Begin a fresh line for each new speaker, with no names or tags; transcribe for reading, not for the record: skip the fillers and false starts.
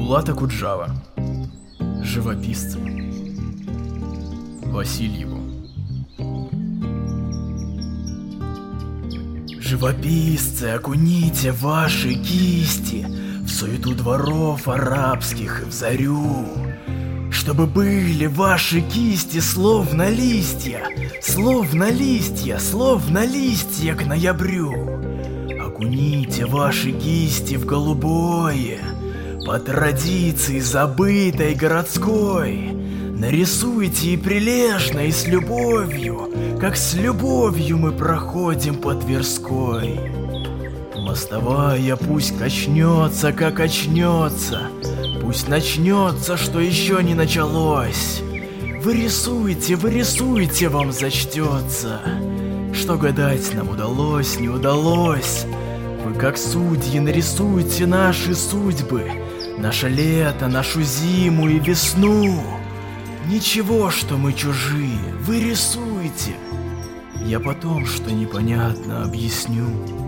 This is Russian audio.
Булат Акуджава. Живописцы. Васильеву. Живописцы, окуните ваши кисти в суету дворов арабских и в зарю, чтобы были ваши кисти словно листья, словно листья, словно листья к ноябрю. Окуните ваши кисти в голубое, по традиции забытой городской. Нарисуйте и прилежно, и с любовью, как с любовью мы проходим по Тверской. Мостовая пусть качнется, как очнется, пусть начнется, что еще не началось. Вы рисуйте, вам зачтется. Что гадать нам удалось, не удалось. Вы как судьи нарисуйте наши судьбы, наше лето, нашу зиму и весну. Ничего, что мы чужие, вы рисуйте. Я потом, что непонятно, объясню.